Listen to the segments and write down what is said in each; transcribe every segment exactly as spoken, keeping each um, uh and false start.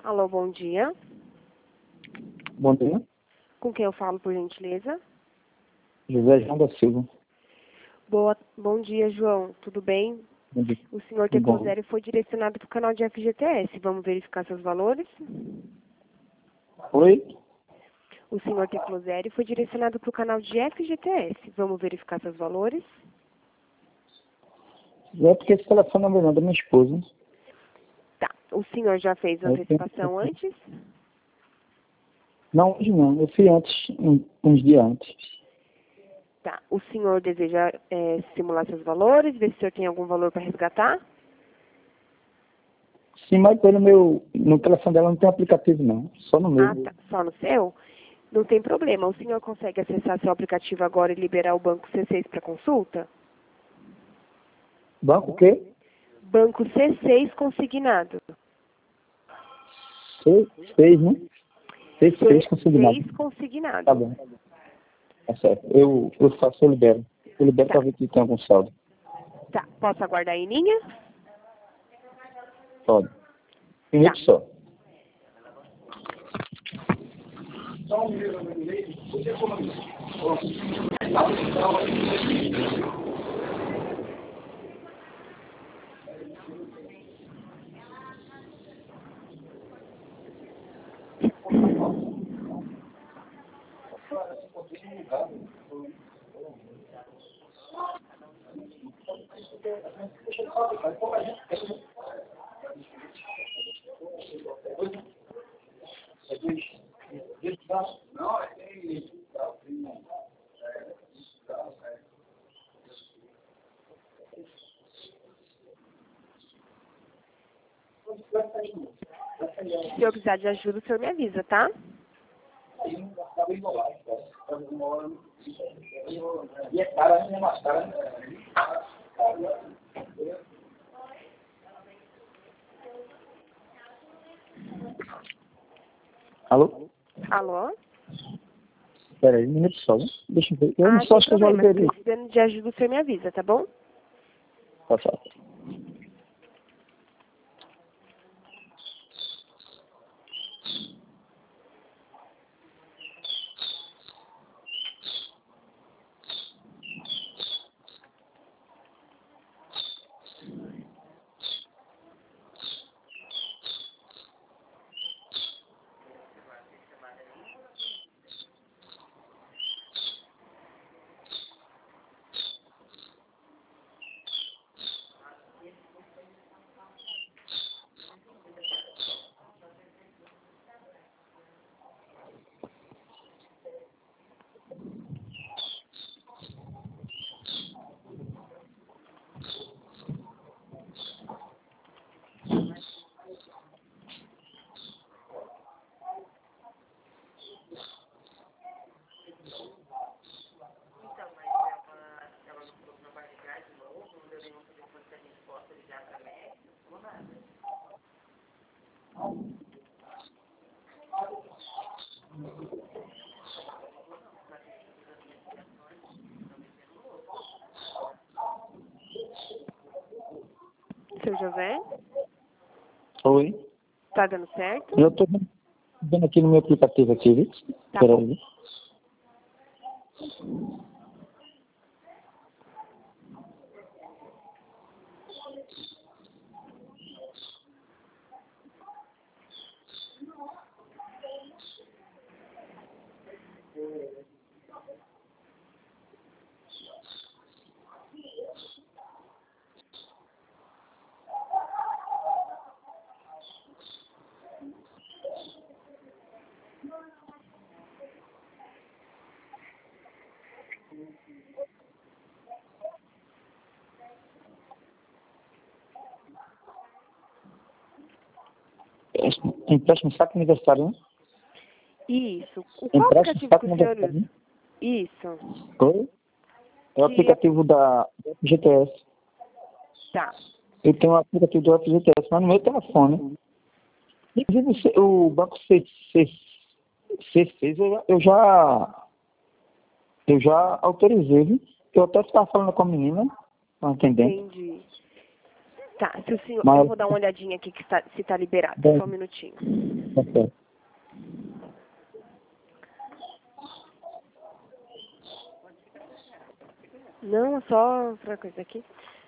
Alô, bom dia. Bom dia. Com quem eu falo, por gentileza? José João da Silva. Boa, bom dia, João. Tudo bem? Bom dia. O senhor Bom. Tecloseri foi direcionado para o canal de F G T S. Vamos verificar seus valores? Oi? O senhor Tecloseri foi direcionado para o canal de F G T S. Vamos verificar seus valores? É porque esse telefone é meu, não, da minha esposa. Tá. O senhor já fez a Eu antecipação tenho- antes? Não, hoje não. Eu fui antes, um- uns dias antes. Tá. O senhor deseja é, simular seus valores, ver se o senhor tem algum valor para resgatar? Sim, mas pelo meu... No telefone dela não tem aplicativo, não. Só no meu. Ah, tá. Só no seu? Não tem problema. O senhor consegue acessar seu aplicativo agora e liberar o banco C seis para consulta? Banco o quê? Banco C seis consignado. Seis, seis, né? Seis, seis consignado. C seis consignado. Tá bom. Tá certo. Eu, eu faço, eu libero. Eu libero Tá. pra ver se tem algum saldo. Tá. Posso aguardar em linha? Pode. Um minuto só. Se o senhor precisar de ajuda, o senhor me avisa, tá? Alô? Alô? Espera aí, um minuto só. Né? Deixa eu ver. Eu Ah, não só sem acho que eu já problema. Se liberei. precisando de ajuda, o senhor me avisa, tá bom? Tá certo. Seu José? Oi? Tá dando certo? Eu tô vendo vendo aqui no meu aplicativo aqui, viu? Tá Espera bom. aí. Empréstimo saco aniversário, né? Isso. O qual Empréstimo aplicativo saco que o senhor aniversário, usa? né? Isso. Oi? É o Que... aplicativo da G T S. Tá. Eu tenho o aplicativo do F G T S, mas no meu telefone. Inclusive, o banco C seis eu, eu já eu já autorizei, viu? Eu até estava falando com a menina, uma atendente. Entendi. Tá, se o senhor, Mas, eu vou dar uma olhadinha aqui que está, se está liberado. bem, Só um minutinho. tá certo. Não, só outra coisa aqui.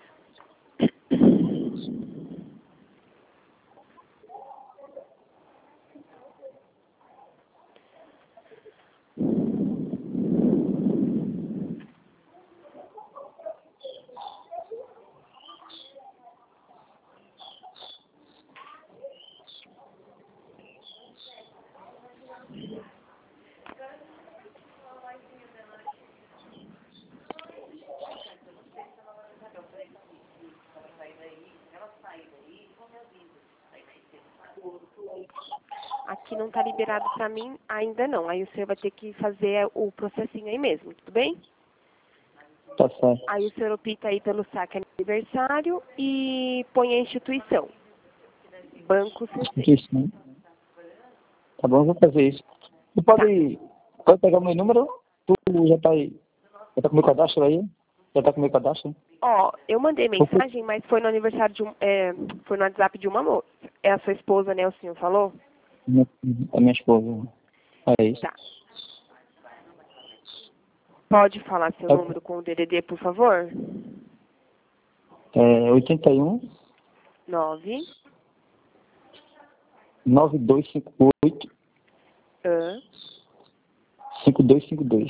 Aqui não está liberado para mim ainda não. Aí o senhor vai ter que fazer o processinho aí mesmo, tudo bem? Tá certo. Aí o senhor opta aí pelo saque aniversário e põe a instituição. Banco C C. Instituição. Tá bom, eu vou fazer isso. Tu pode, pode pegar o meu número? Tu já tá aí. Já tá com o meu cadastro aí? Já tá com o meu cadastro? Ó, eu mandei mensagem, mas foi no aniversário de um, é, foi no WhatsApp de uma moça. É a sua esposa, né, o senhor falou? Minha, a minha esposa. É isso. Tá. Pode falar seu É, número com o D D D, por favor? é oitenta e um, Nove. nove dois cinco oito, Ah, cinco dois cinco dois.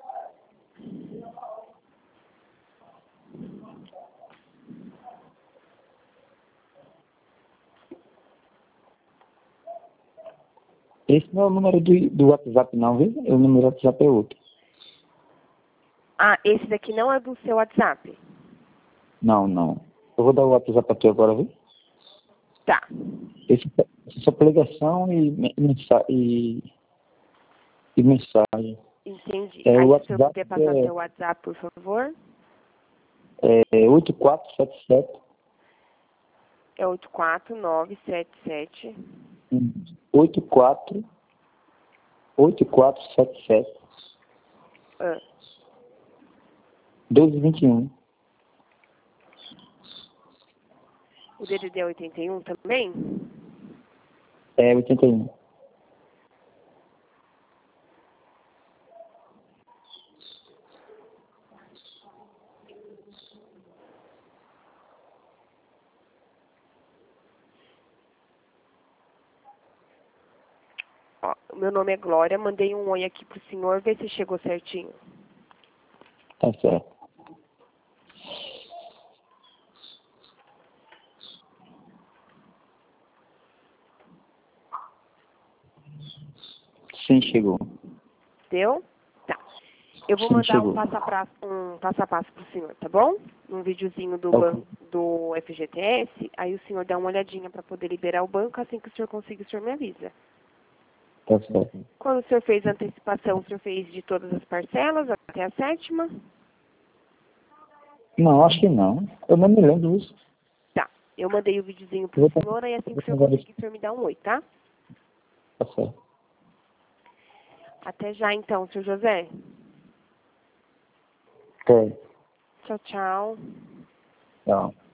Esse não é o número do, do WhatsApp não, viu? O número do WhatsApp é outro. Ah, esse daqui não é do seu WhatsApp? Não, não. Eu vou dar o WhatsApp pra tu agora, viu? Tá. Esse, esse é só pra ligação e, mensa, e, e mensagem. Entendi. É, Aí o se o senhor WhatsApp puder passar é, seu WhatsApp, por favor. é oito quatro sete sete, É oito quatro nove sete sete. oito quatro, oito quatro sete sete, Ah, doze vinte e um. o D D D é oitenta e um também? É oitenta e um. Ó, o meu nome é Glória, mandei um oi aqui pro senhor, ver se chegou certinho. Tá certo. Sim, chegou. Deu? Tá. Eu vou Sim, mandar um chegou. passo a passo, um passo a passo pro senhor, tá bom? Um videozinho do Tá banco ok. do F G T S, aí o senhor dá uma olhadinha para poder liberar o banco, assim que o senhor conseguir, o senhor me avisa. Tá certo. Quando o senhor fez a antecipação, o senhor fez de todas as parcelas até a sétima? Não, acho que não. Eu não me lembro disso. Tá. Eu mandei o videozinho pro Vou senhor, aí assim que o senhor fazer isso. conseguir, o senhor me dá um oi, tá? Tá certo. Até já então, senhor José. Ok. Tchau, tchau. Tchau.